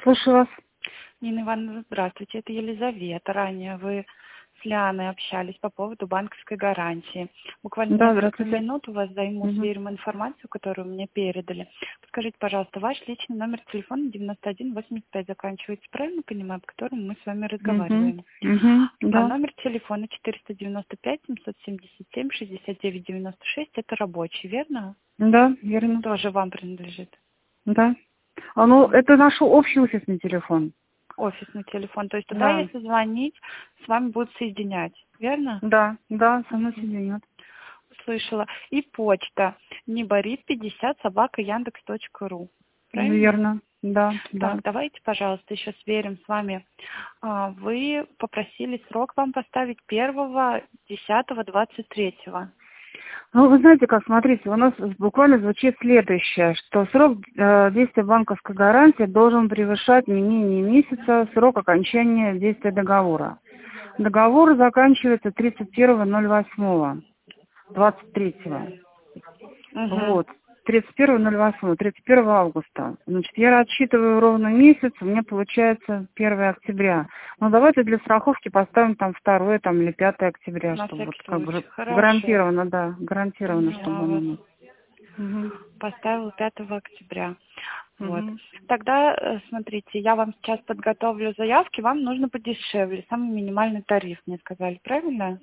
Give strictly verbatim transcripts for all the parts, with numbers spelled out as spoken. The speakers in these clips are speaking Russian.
Слушаю вас. Нина Ивановна, здравствуйте. Это Елизавета. Ранее вы с Лианой общались по поводу банковской гарантии. Буквально Да, несколько здравствуйте. минут у вас займу, Мгм. сверим информацию, которую мне передали. Подскажите, пожалуйста, ваш личный номер телефона девяносто один восемьдесят пять заканчивается, правильно понимаю, по которому мы с вами Мгм. разговариваем? Мгм. А Да. номер телефона четыреста девяносто пять семьсот семьдесят семь шестьдесят девять девяносто шесть, это рабочий, верно? Да, верно. Тоже вам принадлежит. Да. А ну, это наш общий офисный телефон. Офисный телефон. То есть туда, Да. если звонить, с вами будут соединять, верно? Да, да, со мной Мгм. соединят. Услышала. И почта. Неборит пятьдесят собака яндекс точка ру. Правильно? Верно. Да, да. Так, давайте, пожалуйста, еще сверим с вами. А, Вы попросили срок вам поставить первого десятого двадцать третьего. Ну, вы знаете как, смотрите, у нас буквально звучит следующее, что срок э, действия банковской гарантии должен превышать не менее месяца срок окончания действия договора. Договор заканчивается тридцать первого ноль восьмого двадцать третьего. Угу. Вот. тридцать первого ноль восьмого, тридцать первого августа. Значит, я рассчитываю ровно месяц, у меня получается первое октября. Ну, давайте для страховки поставим там второе там, или пятое октября, На чтобы вот всякий как случай. бы Хорошо. гарантированно, да, гарантированно, чтобы Поняла оно вас. у нас. Мгм. Поставила пятого октября. Вот. Мгм. Тогда, э, смотрите, я вам сейчас подготовлю заявки, вам нужно подешевле, самый минимальный тариф, мне сказали, правильно?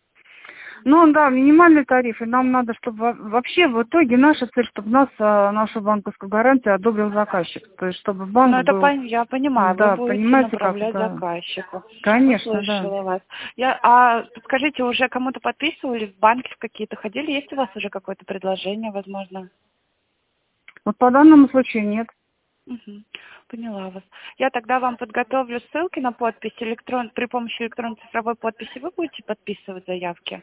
Ну да, минимальный тариф, и нам надо, чтобы во- вообще в итоге наша цель, чтобы нас, а, нашу банковскую гарантию одобрил заказчик. То есть, чтобы Ну, банк это был, пон- я понимаю, вы да, будете понимаете как, направлять да. заказчику. Конечно, да. Услышала вас. Я, а подскажите, уже кому-то подписывали, в банки в какие-то ходили? Есть у вас уже какое-то предложение, возможно? Вот по данному случаю нет. Мгм. Поняла вас. Я тогда вам подготовлю ссылки на подпись электрон при помощи электронной цифровой подписи. Вы будете подписывать заявки?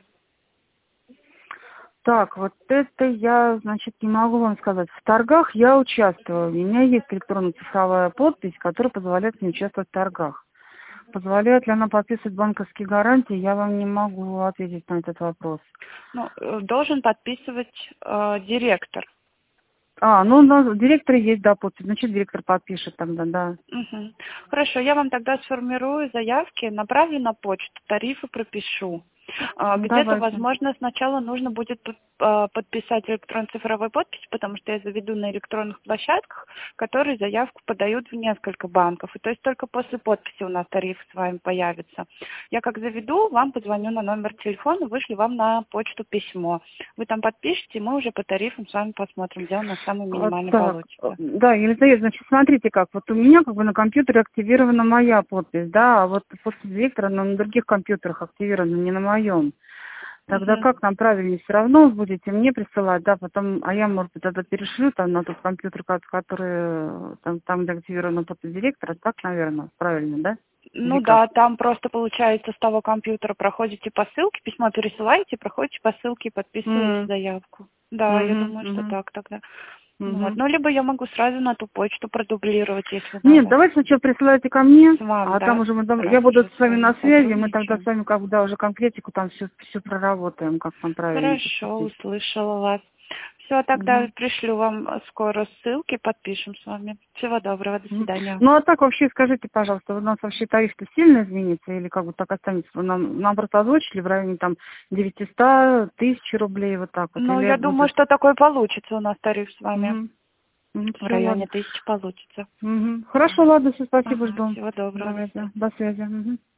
Так, вот это я, значит, не могу вам сказать. В торгах я участвую. У меня есть электронно-цифровая подпись, которая позволяет мне участвовать в торгах. Позволяет ли она подписывать банковские гарантии, я вам не могу ответить на этот вопрос. Ну, э, должен подписывать э, директор. А, ну у нас в директоре есть, да, подпись. Значит, директор подпишет тогда, да. Мгм. Хорошо, я вам тогда сформирую заявки, направлю на почту, тарифы пропишу. А, Где-то, Давайте. возможно, сначала нужно будет тут, а, подписать электронно-цифровой подпись, потому что я заведу на электронных площадках, которые заявку подают в несколько банков. И то есть только после подписи у нас тариф с вами появится. Я как заведу, вам позвоню на номер телефона, вышлю вам на почту письмо. Вы там подпишите, и мы уже по тарифам с вами посмотрим, где у нас самый А, минимальный так, э, получится. да, Елизавета, значит, смотрите как, вот у меня как бы на компьютере активирована моя подпись, да, а вот после директора на, на других компьютерах активирована, не на моем. Тогда Мгм. как нам правильнее, все равно будете мне присылать, да, потом, а я, может быть, тогда перешлю там на тот компьютер, ко- который, э, там, там где активирована подпись директора, так, наверное, правильно, да? Или Ну как? да, там просто получается с того компьютера проходите по ссылке, письмо пересылаете, проходите по ссылке и подписываете М, заявку. Да, я мгм, думаю, что мгм, так тогда. Ну вот. мгм. Ну, либо я могу сразу на ту почту продублировать, если Нет, надо. давайте сначала присылайте ко мне, С вами, а там да? уже мы, там- Раз я буду уже с с вами на вами связи, мы тогда с сотрудничаем. вами когда уже конкретику там все, все проработаем, как нам правильно Хорошо, поступить. услышала вас. Все, тогда Мгм. пришлю вам э, скоро ссылки, подпишем с вами. Всего доброго, до Мгм. свидания. Ну а так вообще скажите, пожалуйста, у нас вообще тариф-то сильно изменится или как бы так останется? Вы Нам, нам просто озвучили в районе там девятисот тысяч рублей вот так вот, Ну, или я думаю, будет? что такой получится у нас тариф с вами. Угу. Угу. В Все, районе ладно. тысячи получится. Угу. Хорошо, ладно, все, спасибо, Ага, жду. всего доброго, до Давайте, свидания. до связи. Мгм.